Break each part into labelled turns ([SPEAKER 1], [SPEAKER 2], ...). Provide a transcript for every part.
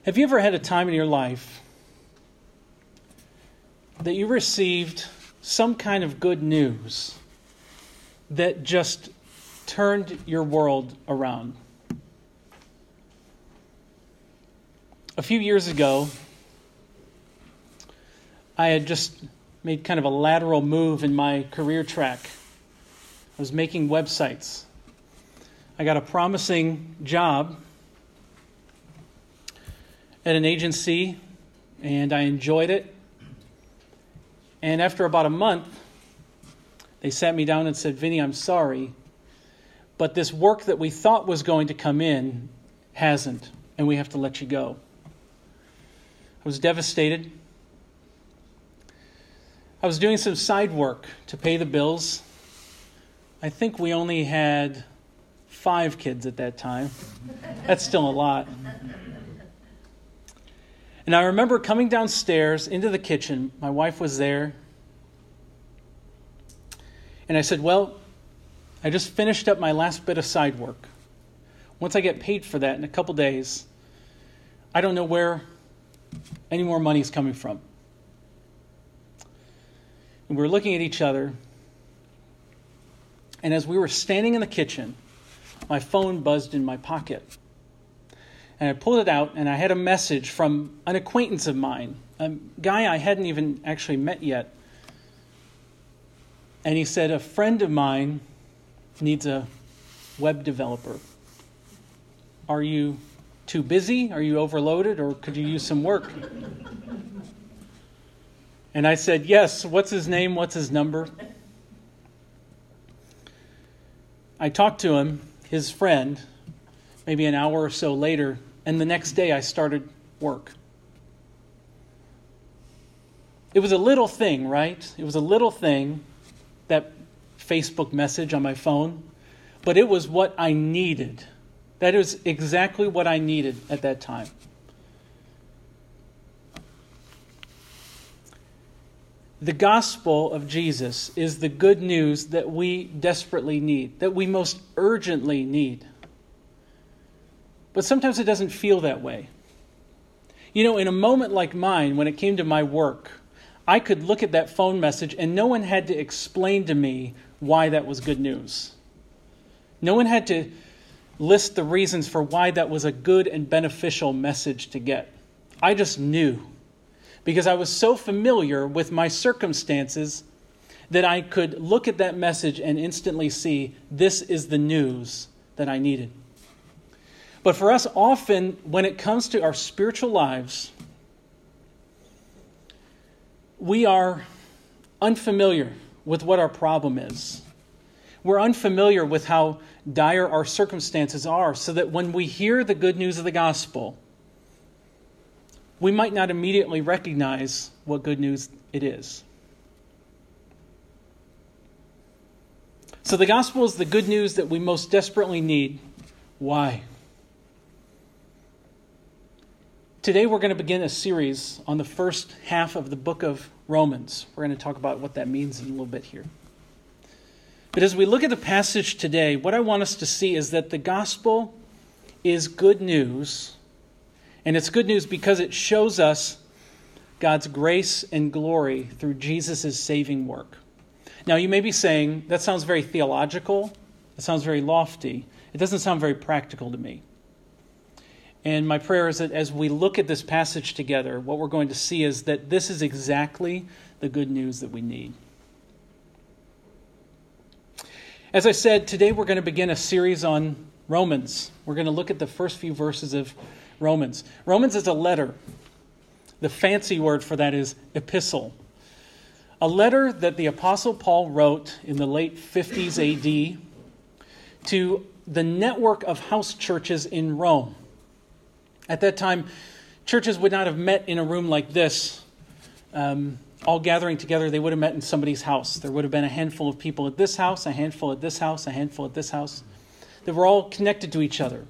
[SPEAKER 1] Have you ever had a time in your life that you received some kind of good news that just turned your world around? A few years ago, I had just made kind of a lateral move in my career track. I was making websites. I got a promising job at an agency, and I enjoyed it. And after about a month, they sat me down and said, "Vinny, I'm sorry, but this work that we thought was going to come in hasn't, and we have to let you go." I was devastated. I was doing some side work to pay the bills. I think we only had 5 kids at that time. That's still a lot. And I remember coming downstairs into the kitchen. My wife was there. And I said, "Well, I just finished up my last bit of side work. Once I get paid for that in a couple days, I don't know where any more money is coming from." And we were looking at each other. And as we were standing in the kitchen, my phone buzzed in my pocket. And I pulled it out, and I had a message from an acquaintance of mine, a guy I hadn't even actually met yet. And he said, "A friend of mine needs a web developer. Are you too busy? Are you overloaded? Or could you use some work?" And I said, "Yes, what's his name? What's his number?" I talked to him, his friend, maybe an hour or so later, and the next day I started work. It was a little thing, right? It was a little thing, that Facebook message on my phone, but it was what I needed. That is exactly what I needed at that time. The gospel of Jesus is the good news that we desperately need, that we most urgently need. But sometimes it doesn't feel that way. You know, in a moment like mine, when it came to my work, I could look at that phone message and no one had to explain to me why that was good news. No one had to list the reasons for why that was a good and beneficial message to get. I just knew, because I was so familiar with my circumstances that I could look at that message and instantly see this is the news that I needed. But for us, often when it comes to our spiritual lives, we are unfamiliar with what our problem is. We're unfamiliar with how dire our circumstances are, so that when we hear the good news of the gospel, we might not immediately recognize what good news it is. So the gospel is the good news that we most desperately need. Why? Today we're going to begin a series on the first half of the book of Romans. We're going to talk about what that means in a little bit here. But as we look at the passage today, what I want us to see is that the gospel is good news. And it's good news because it shows us God's grace and glory through Jesus' saving work. Now, you may be saying, that sounds very theological. It sounds very lofty. It doesn't sound very practical to me. And my prayer is that as we look at this passage together, what we're going to see is that this is exactly the good news that we need. As I said, today we're going to begin a series on Romans. We're going to look at the first few verses of Romans. Romans is a letter. The fancy word for that is epistle. A letter that the Apostle Paul wrote in the late 50s AD to the network of house churches in Rome. At that time, churches would not have met in a room like this, all gathering together. They would have met in somebody's house. There would have been a handful of people at this house, a handful at this house, a handful at this house. They were all connected to each other.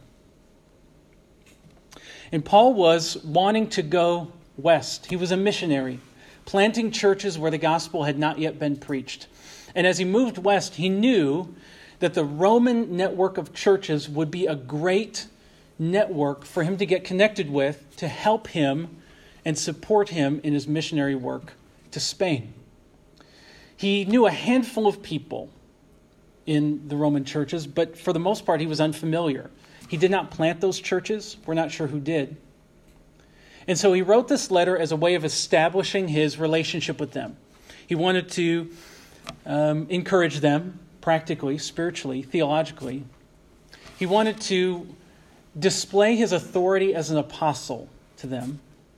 [SPEAKER 1] And Paul was wanting to go west. He was a missionary, planting churches where the gospel had not yet been preached. And as he moved west, he knew that the Roman network of churches would be a great network for him to get connected with to help him and support him in his missionary work to Spain. He knew a handful of people in the Roman churches, but for the most part, he was unfamiliar. He did not plant those churches. We're not sure who did. And so he wrote this letter as a way of establishing his relationship with them. He wanted to encourage them practically, spiritually, theologically. He wanted to display his authority as an apostle to them.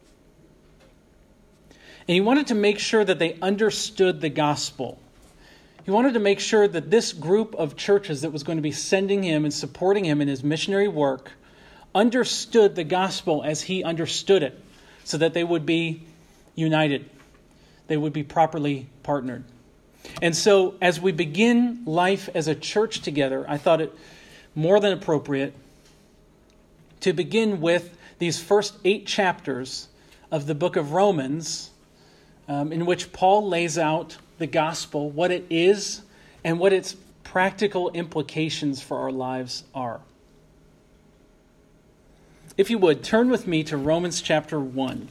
[SPEAKER 1] And he wanted to make sure that they understood the gospel. He wanted to make sure that this group of churches that was going to be sending him and supporting him in his missionary work understood the gospel as he understood it, so that they would be united. They would be properly partnered. And so as we begin life as a church together, I thought it more than appropriate to begin with these first 8 chapters of the book of Romans, in which Paul lays out the gospel, what it is, and what its practical implications for our lives are. If you would, turn with me to Romans chapter 1.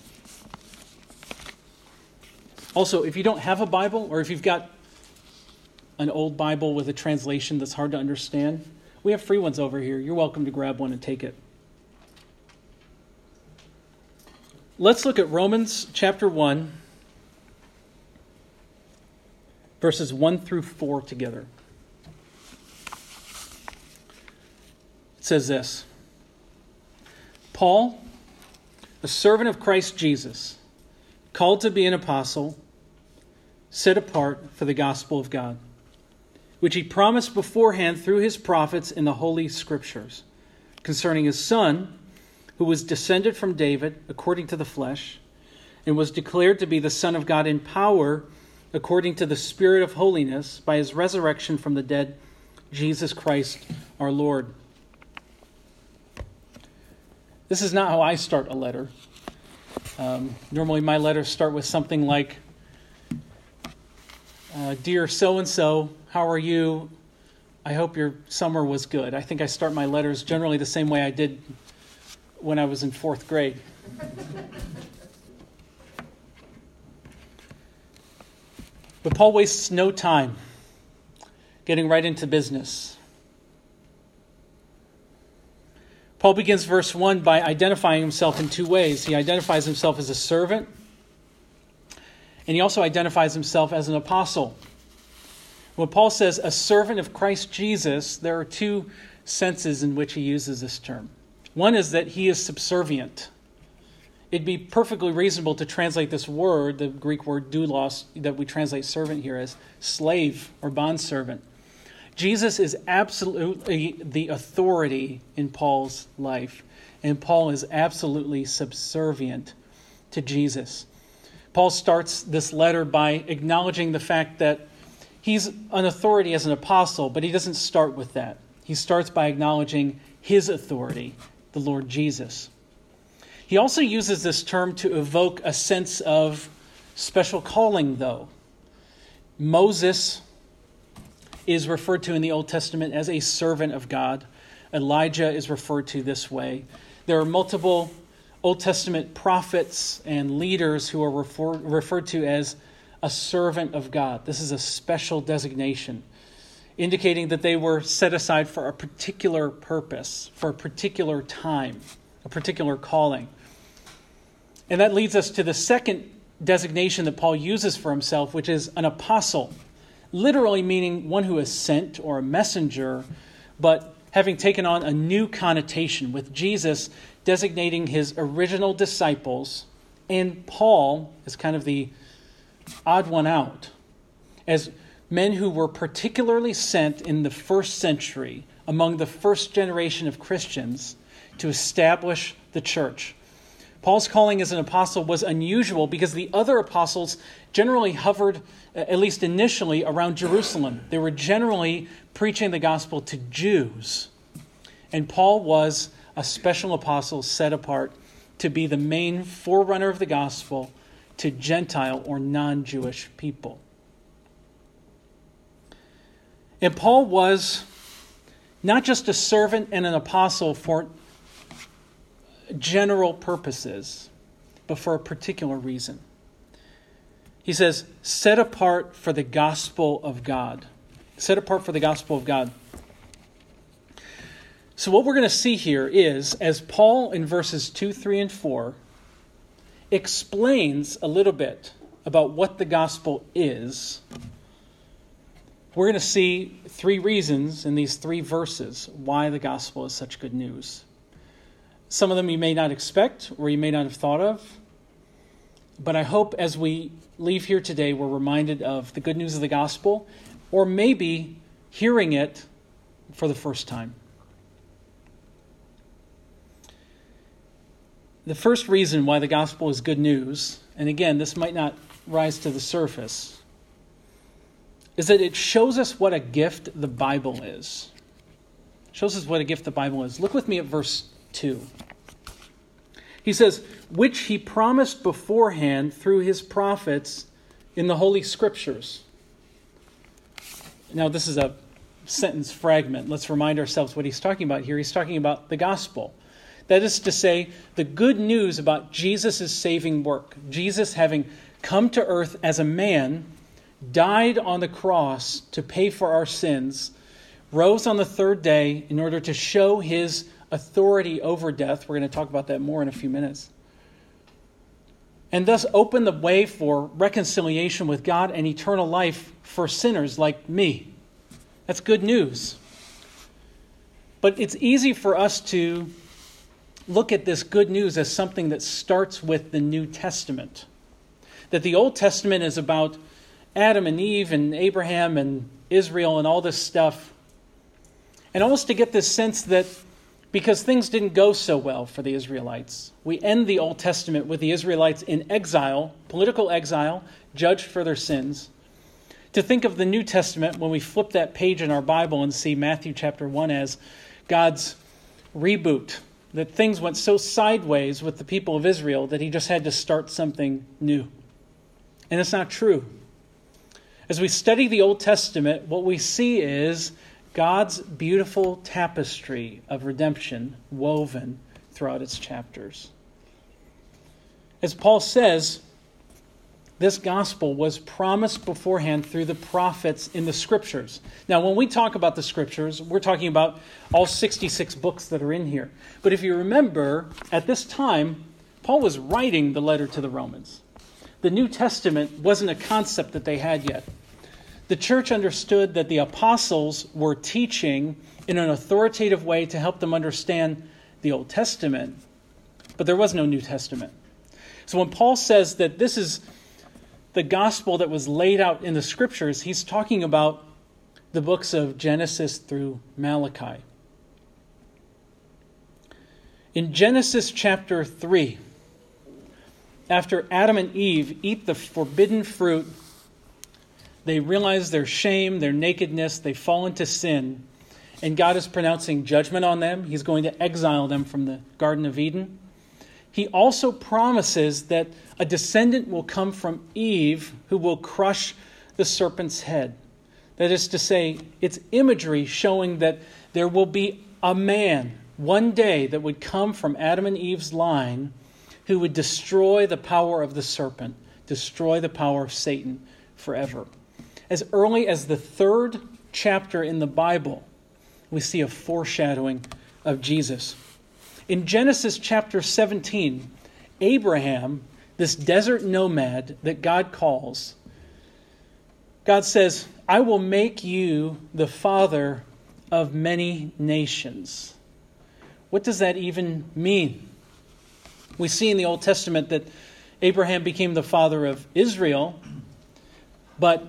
[SPEAKER 1] Also, if you don't have a Bible, or if you've got an old Bible with a translation that's hard to understand, we have free ones over here. You're welcome to grab one and take it. Let's look at Romans chapter 1, verses 1 through 4 together. It says this: Paul, a servant of Christ Jesus, called to be an apostle, set apart for the gospel of God, which he promised beforehand through his prophets in the Holy Scriptures, concerning his Son, who was descended from David according to the flesh, and was declared to be the Son of God in power according to the Spirit of holiness by his resurrection from the dead, Jesus Christ our Lord. This is not how I start a letter. Normally my letters start with something like, Dear so-and-so, how are you? I hope your summer was good. I think I start my letters generally the same way I did when I was in 4th grade. But Paul wastes no time getting right into business. Paul begins verse 1 by identifying himself in 2 ways. He identifies himself as a servant, and he also identifies himself as an apostle. When Paul says a servant of Christ Jesus, there are 2 senses in which he uses this term. One is that he is subservient. It'd be perfectly reasonable to translate this word, the Greek word doulos, that we translate servant here, as slave or bondservant. Jesus is absolutely the authority in Paul's life, and Paul is absolutely subservient to Jesus. Paul starts this letter by acknowledging the fact that he's an authority as an apostle, but he doesn't start with that. He starts by acknowledging his authority, the Lord Jesus. He also uses this term to evoke a sense of special calling, though. Moses is referred to in the Old Testament as a servant of God. Elijah is referred to this way. There are multiple Old Testament prophets and leaders who are referred to as a servant of God. This is a special designation, indicating that they were set aside for a particular purpose, for a particular time, a particular calling. And that leads us to the second designation that Paul uses for himself, which is an apostle, literally meaning one who is sent or a messenger, but having taken on a new connotation, with Jesus designating his original disciples, and Paul as kind of the odd one out, as men who were particularly sent in the 1st century among the first generation of Christians to establish the church. Paul's calling as an apostle was unusual because the other apostles generally hovered, at least initially, around Jerusalem. They were generally preaching the gospel to Jews. And Paul was a special apostle set apart to be the main forerunner of the gospel to Gentile or non-Jewish people. And Paul was not just a servant and an apostle for general purposes, but for a particular reason. He says, set apart for the gospel of God. Set apart for the gospel of God. So what we're going to see here is, as Paul in verses 2, 3, and 4 explains a little bit about what the gospel is, we're going to see 3 reasons in these 3 verses why the gospel is such good news. Some of them you may not expect or you may not have thought of, but I hope as we leave here today we're reminded of the good news of the gospel, or maybe hearing it for the first time. The first reason why the gospel is good news, and again, this might not rise to the surface, is that it shows us what a gift the Bible is. It shows us what a gift the Bible is. Look with me at verse 2. He says, which he promised beforehand through his prophets in the Holy Scriptures. Now, this is a sentence fragment. Let's remind ourselves what he's talking about here. He's talking about the gospel. That is to say, the good news about Jesus' saving work. Jesus having come to earth as a man, died on the cross to pay for our sins, rose on the 3rd day in order to show his authority over death. We're going to talk about that more in a few minutes. And thus open the way for reconciliation with God and eternal life for sinners like me. That's good news. But it's easy for us to look at this good news as something that starts with the New Testament. That the Old Testament is about Adam and Eve and Abraham and Israel and all this stuff. And almost to get this sense that because things didn't go so well for the Israelites, we end the Old Testament with the Israelites in exile, political exile, judged for their sins. To think of the New Testament when we flip that page in our Bible and see Matthew chapter 1 as God's reboot, that things went so sideways with the people of Israel that he just had to start something new. And it's not true. As we study the Old Testament, what we see is God's beautiful tapestry of redemption woven throughout its chapters. As Paul says, this gospel was promised beforehand through the prophets in the Scriptures. Now, when we talk about the Scriptures, we're talking about all 66 books that are in here. But if you remember, at this time, Paul was writing the letter to the Romans. The New Testament wasn't a concept that they had yet. The church understood that the apostles were teaching in an authoritative way to help them understand the Old Testament, but there was no New Testament. So when Paul says that this is the gospel that was laid out in the Scriptures, he's talking about the books of Genesis through Malachi. In Genesis chapter 3, after Adam and Eve eat the forbidden fruit, they realize their shame, their nakedness, they fall into sin, and God is pronouncing judgment on them. He's going to exile them from the Garden of Eden. He also promises that a descendant will come from Eve who will crush the serpent's head. That is to say, it's imagery showing that there will be a man one day that would come from Adam and Eve's line who would destroy the power of the serpent, destroy the power of Satan forever. As early as the 3rd chapter in the Bible, we see a foreshadowing of Jesus. In Genesis chapter 17, Abraham, this desert nomad that God calls, God says, I will make you the father of many nations. What does that even mean? We see in the Old Testament that Abraham became the father of Israel, but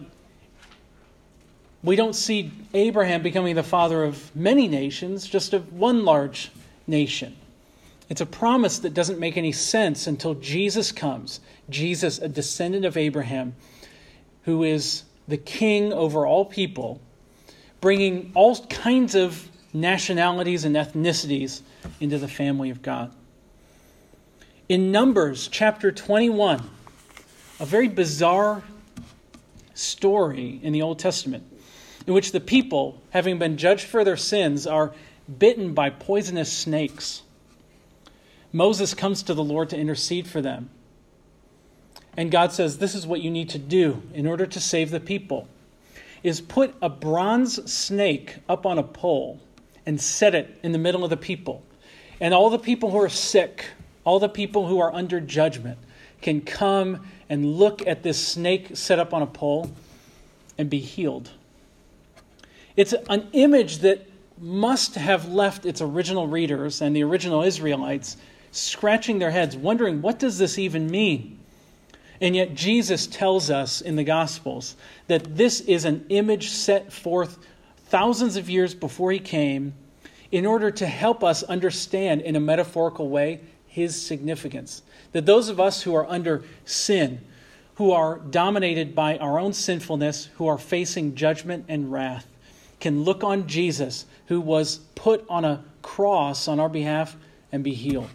[SPEAKER 1] we don't see Abraham becoming the father of many nations, just of one large nation. It's a promise that doesn't make any sense until Jesus comes. Jesus, a descendant of Abraham, who is the king over all people, bringing all kinds of nationalities and ethnicities into the family of God. In Numbers chapter 21, a very bizarre story in the Old Testament, in which the people, having been judged for their sins, are bitten by poisonous snakes. Moses comes to the Lord to intercede for them. And God says, this is what you need to do in order to save the people, is put a bronze snake up on a pole and set it in the middle of the people. And all the people who are sick, all the people who are under judgment can come and look at this snake set up on a pole and be healed. It's an image that must have left its original readers and the original Israelites scratching their heads, wondering, what does this even mean? And yet Jesus tells us in the Gospels that this is an image set forth thousands of years before he came in order to help us understand in a metaphorical way his significance. That those of us who are under sin, who are dominated by our own sinfulness, who are facing judgment and wrath, can look on Jesus, who was put on a cross on our behalf, and be healed.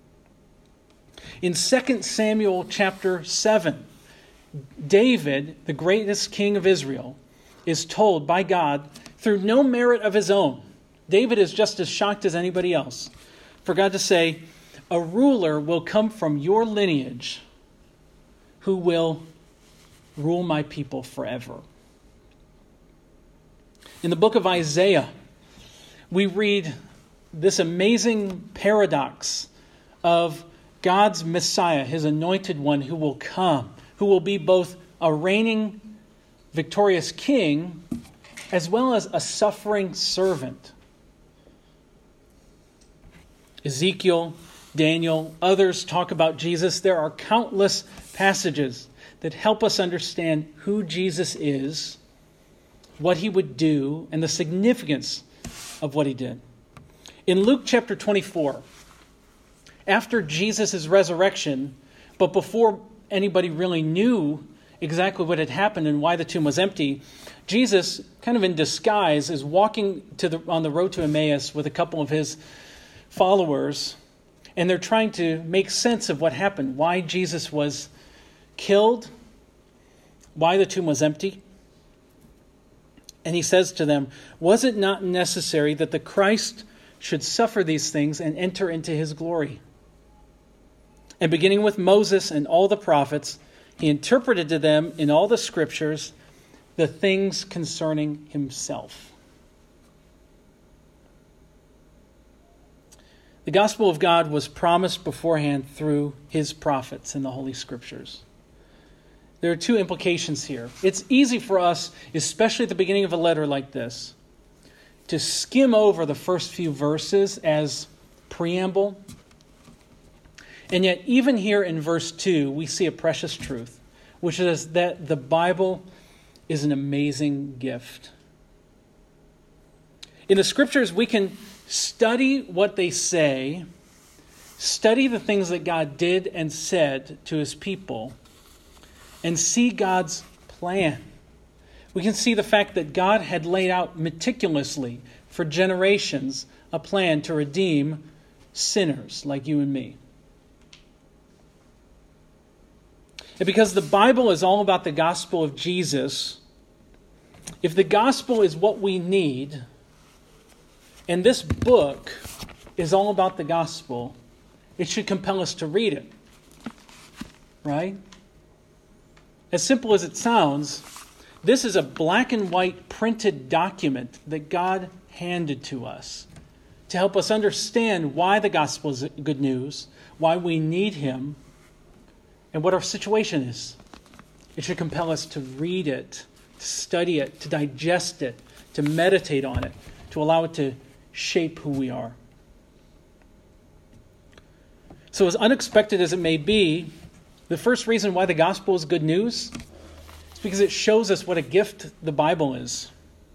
[SPEAKER 1] In 2 Samuel chapter 7, David, the greatest king of Israel, is told by God, through no merit of his own, David is just as shocked as anybody else, for God to say, a ruler will come from your lineage who will rule my people forever. In the book of Isaiah, we read this amazing paradox of God's Messiah, his anointed one who will come, who will be both a reigning, victorious king, as well as a suffering servant. Ezekiel, Daniel, others talk about Jesus. There are countless passages that help us understand who Jesus is, what he would do, and the significance of what he did. In Luke chapter 24, after Jesus' resurrection, but before anybody really knew exactly what had happened and why the tomb was empty, Jesus, kind of in disguise, is walking on the road to Emmaus with a couple of his followers, and they're trying to make sense of what happened, why Jesus was killed, why the tomb was empty. And he says to them, was it not necessary that the Christ should suffer these things and enter into his glory? And beginning with Moses and all the prophets, he interpreted to them in all the scriptures the things concerning himself. The gospel of God was promised beforehand through his prophets in the Holy Scriptures. There are two implications here. It's easy for us, especially at the beginning of a letter like this, to skim over the first few verses as preamble. And yet, even here in verse 2, we see a precious truth, which is that the Bible is an amazing gift. In the Scriptures, we can study what they say, study the things that God did and said to his people, and see God's plan. We can see the fact that God had laid out meticulously for generations a plan to redeem sinners like you and me. And because the Bible is all about the gospel of Jesus, if the gospel is what we need, and this book is all about the gospel, it should compel us to read it. Right? As simple as it sounds, this is a black and white printed document that God handed to us to help us understand why the gospel is good news, why we need him, and what our situation is. It should compel us to read it, to study it, to digest it, to meditate on it, to allow it to shape who we are. So as unexpected as it may be, the first reason why the gospel is good news is because it shows us what a gift the Bible is.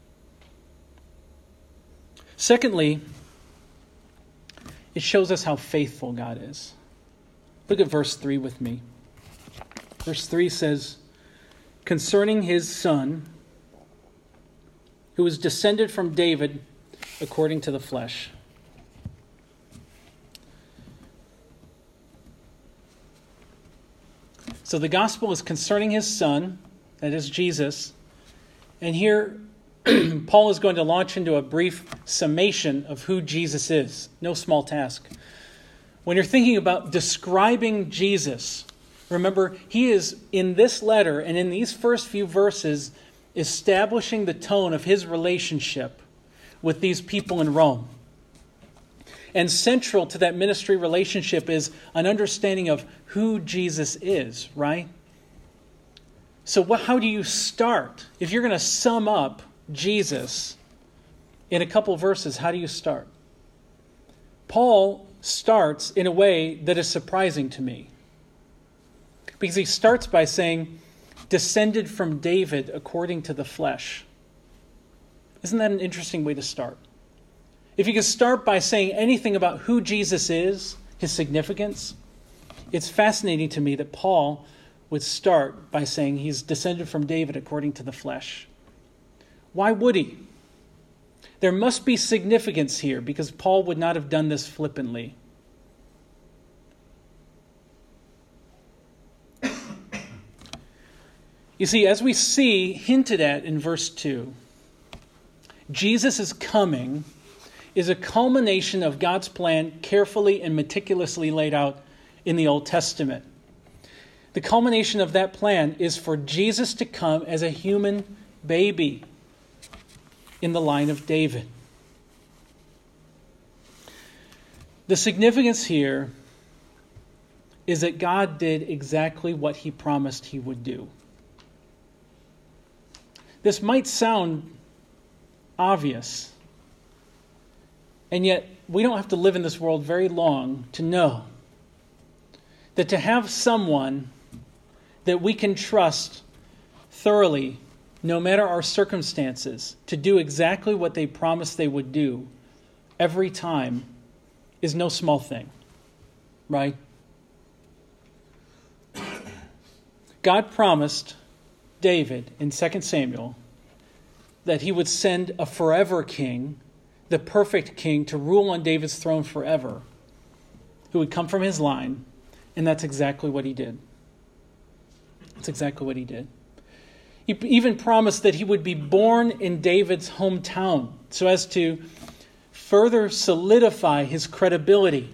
[SPEAKER 1] Secondly, it shows us how faithful God is. Look at verse 3 with me. Verse 3 says, concerning his son, who was descended from David according to the flesh. So the gospel is concerning his son, that is Jesus. And here Paul is going to launch into a brief summation of who Jesus is. No small task. When you're thinking about describing Jesus, remember, he is in this letter and in these first few verses establishing the tone of his relationship with these people in Rome. And central to that ministry relationship is an understanding of who Jesus is, right? So how do you start? If you're going to sum up Jesus in a couple verses, how do you start? Paul starts in a way that is surprising to me. Because he starts by saying, descended from David according to the flesh. Isn't that an interesting way to start? If you could start by saying anything about who Jesus is, his significance, it's fascinating to me that Paul would start by saying he's descended from David according to the flesh. Why would he? There must be significance here because Paul would not have done this flippantly. You see, as we see hinted at in verse 2, Jesus' coming is a culmination of God's plan carefully and meticulously laid out in the Old Testament. The culmination of that plan is for Jesus to come as a human baby in the line of David. The significance here is that God did exactly what he promised he would do. This might sound obvious, and yet we don't have to live in this world very long to know that to have someone that we can trust thoroughly, no matter our circumstances, to do exactly what they promised they would do every time is no small thing, right? God promised David in 2 Samuel that he would send a forever king, the perfect king, to rule on David's throne forever, who would come from his line, and that's exactly what he did. That's exactly what he did. He even promised that he would be born in David's hometown so as to further solidify his credibility.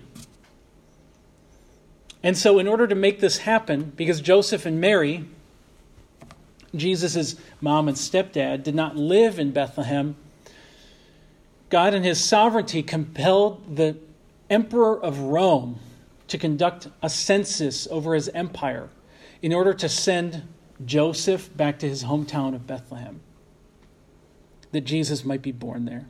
[SPEAKER 1] And so in order to make this happen, because Joseph and Mary, Jesus' mom and stepdad, did not live in Bethlehem, God in his sovereignty compelled the emperor of Rome to conduct a census over his empire in order to send Joseph back to his hometown of Bethlehem, that Jesus might be born there.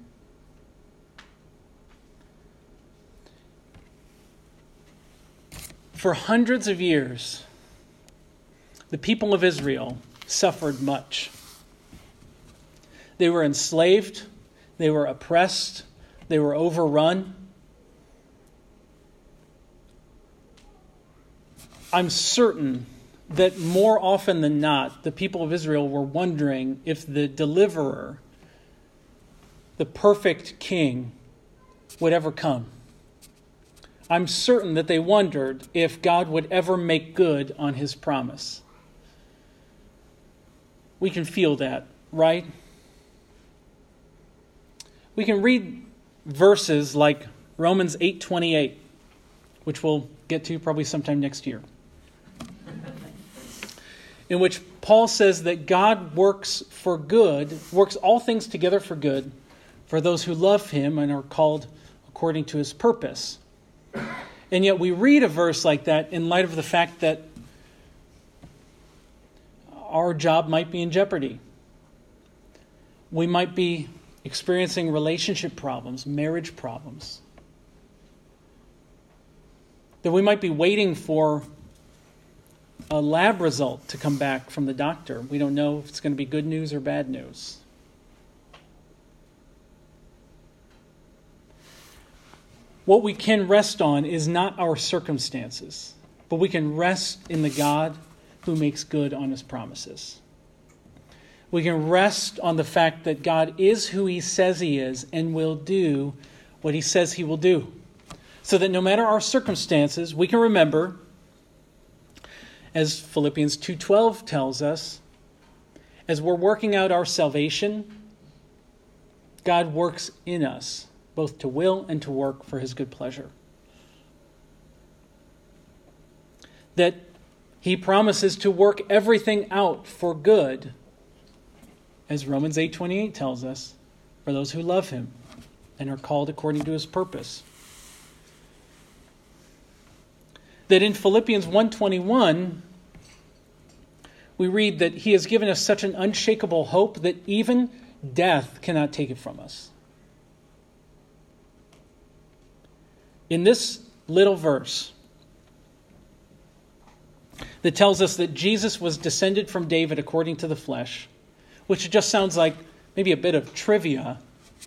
[SPEAKER 1] For hundreds of years, the people of Israel suffered much. They were enslaved, they were oppressed, they were overrun. I'm certain that more often than not, the people of Israel were wondering if the deliverer, the perfect king, would ever come. I'm certain that they wondered if God would ever make good on his promise. We can feel that, right? We can read verses like Romans 8:28, which we'll get to probably sometime next year, in which Paul says that God works for good, works all things together for good for those who love him and are called according to his purpose. And yet we read a verse like that in light of the fact that our job might be in jeopardy. We might be experiencing relationship problems, marriage problems. That we might be waiting for a lab result to come back from the doctor. We don't know if it's going to be good news or bad news. What we can rest on is not our circumstances, but we can rest in the God who makes good on his promises. We can rest on the fact that God is who he says he is and will do what he says he will do. So that no matter our circumstances, we can remember, as Philippians 2:12 tells us, as we're working out our salvation, God works in us, both to will and to work for his good pleasure. that he promises to work everything out for good, as Romans 8:28 tells us, for those who love him and are called according to his purpose. That in Philippians 1:21, we read that he has given us such an unshakable hope that even death cannot take it from us. In this little verse that tells us that Jesus was descended from David according to the flesh, which just sounds like maybe a bit of trivia,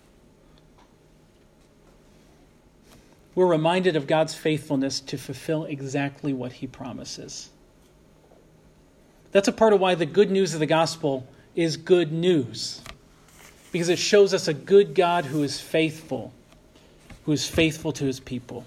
[SPEAKER 1] we're reminded of God's faithfulness to fulfill exactly what he promises. That's a part of why the good news of the gospel is good news, because it shows us a good God who is faithful to his people.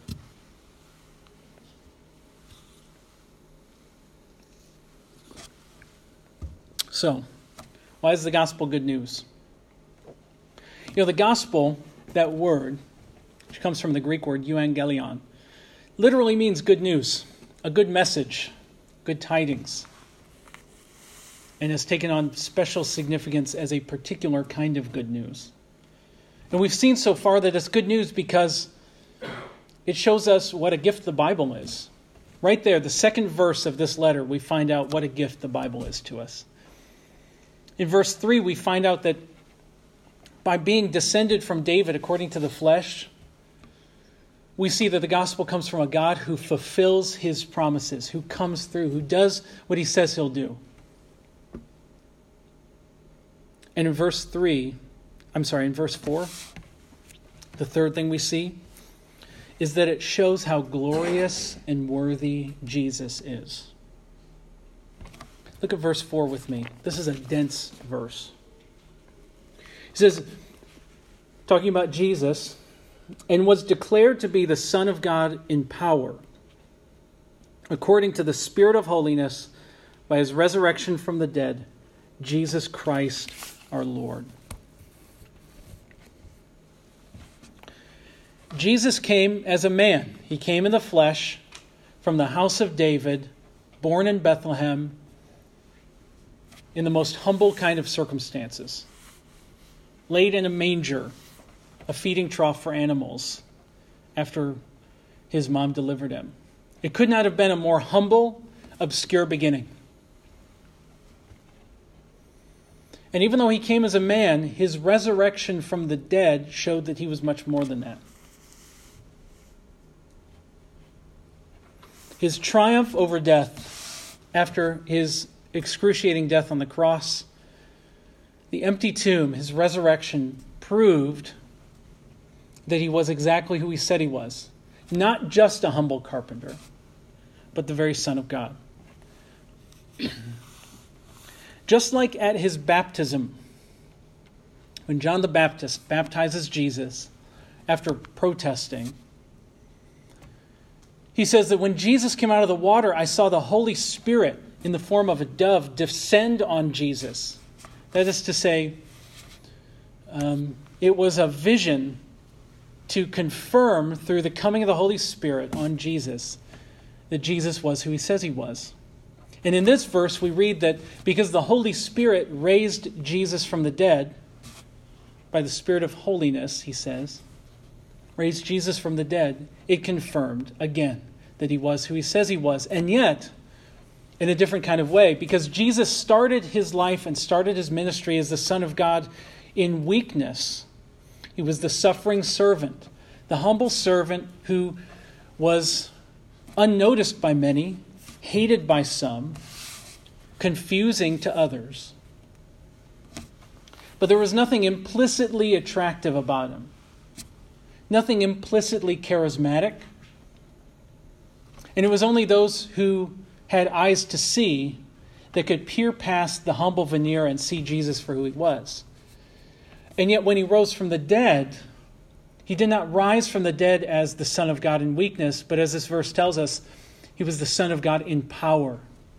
[SPEAKER 1] So, why is the gospel good news? The gospel, that word, which comes from the Greek word euangelion, literally means good news, a good message, good tidings, and has taken on special significance as a particular kind of good news. And we've seen so far that it's good news because it shows us what a gift the Bible is. Right there, the second verse of this letter, we find out what a gift the Bible is to us. In verse 3, we find out that by being descended from David according to the flesh, we see that the gospel comes from a God who fulfills his promises, who comes through, who does what he says he'll do. And in verse 4, the third thing we see is that it shows how glorious and worthy Jesus is. Look at verse 4 with me. This is a dense verse. He says, talking about Jesus, and was declared to be the Son of God in power, according to the Spirit of holiness, by his resurrection from the dead, Jesus Christ our Lord. Jesus came as a man. He came in the flesh from the house of David, born in Bethlehem, in the most humble kind of circumstances. Laid in a manger, a feeding trough for animals, after his mom delivered him. It could not have been a more humble, obscure beginning. And even though he came as a man, his resurrection from the dead showed that he was much more than that. His triumph over death after his excruciating death on the cross, the empty tomb, his resurrection proved that he was exactly who he said he was. Not just a humble carpenter, but the very Son of God. Just like at his baptism, when John the Baptist baptizes Jesus after protesting, he says that when Jesus came out of the water, I saw the Holy Spirit in the form of a dove descend on Jesus. That is to say, it was a vision to confirm through the coming of the Holy Spirit on Jesus that Jesus was who he says he was. And in this verse, we read that because the Holy Spirit raised Jesus from the dead, by the Spirit of holiness, he says, raised Jesus from the dead, it confirmed again that he was who he says he was. And yet, in a different kind of way, because Jesus started his life and started his ministry as the Son of God in weakness. He was the suffering servant, the humble servant who was unnoticed by many, hated by some, confusing to others. But there was nothing implicitly attractive about him, nothing implicitly charismatic. And it was only those who had eyes to see that could peer past the humble veneer and see Jesus for who he was. And yet when he rose from the dead, he did not rise from the dead as the Son of God in weakness, but as this verse tells us, he was the Son of God in power.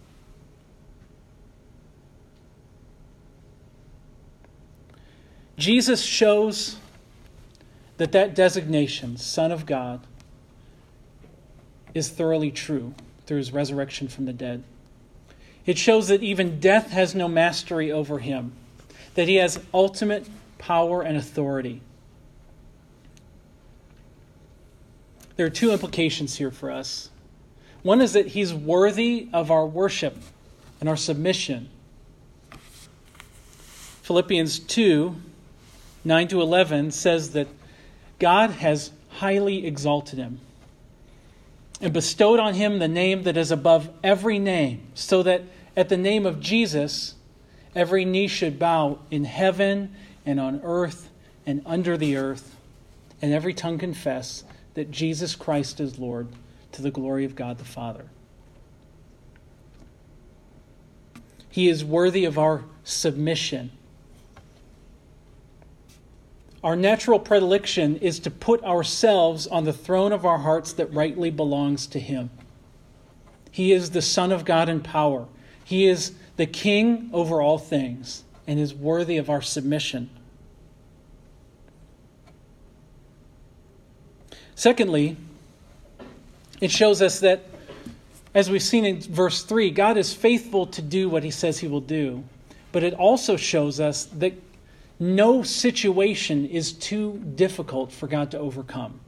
[SPEAKER 1] Jesus shows that designation, Son of God, is thoroughly true through his resurrection from the dead. It shows that even death has no mastery over him, that he has ultimate power and authority. There are two implications here for us. One is that he's worthy of our worship and our submission. Philippians 2, 9-11 says that God has highly exalted him and bestowed on him the name that is above every name, so that at the name of Jesus, every knee should bow in heaven and on earth and under the earth, and every tongue confess that Jesus Christ is Lord, to the glory of God the Father. He is worthy of our submission. Our natural predilection is to put ourselves on the throne of our hearts that rightly belongs to him. He is the Son of God in power. He is the King over all things and is worthy of our submission. Secondly, it shows us that, as we've seen in verse 3, God is faithful to do what he says he will do. But it also shows us that no situation is too difficult for God to overcome.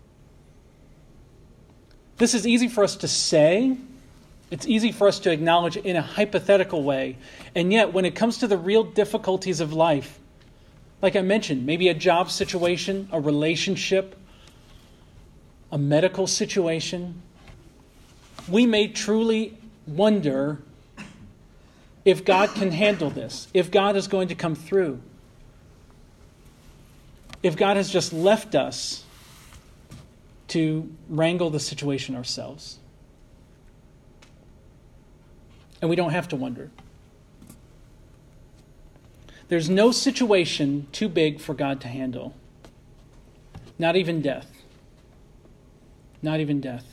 [SPEAKER 1] This is easy for us to say. It's easy for us to acknowledge in a hypothetical way. And yet, when it comes to the real difficulties of life, like I mentioned, maybe a job situation, a relationship, a medical situation, we may truly wonder if God can handle this, if God is going to come through, if God has just left us to wrangle the situation ourselves. And we don't have to wonder. There's no situation too big for God to handle. Not even death. Not even death.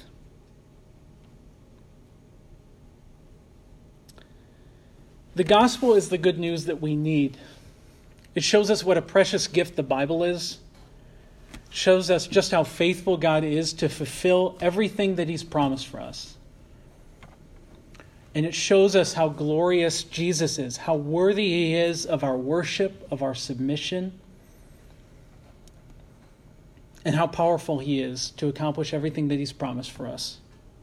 [SPEAKER 1] The gospel is the good news that we need. It shows us what a precious gift the Bible is. It shows us just how faithful God is to fulfill everything that he's promised for us. And it shows us how glorious Jesus is, how worthy he is of our worship, of our submission, and how powerful he is to accomplish everything that he's promised for us.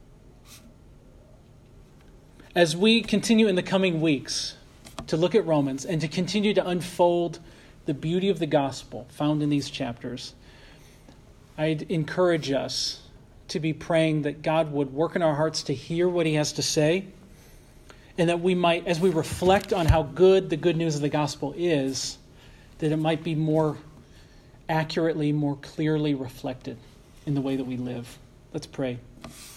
[SPEAKER 1] As we continue in the coming weeks to look at Romans and to continue to unfold the beauty of the gospel found in these chapters, I'd encourage us to be praying that God would work in our hearts to hear what he has to say, and that we might, as we reflect on how good the good news of the gospel is, that it might be more accurately, more clearly reflected in the way that we live. Let's pray.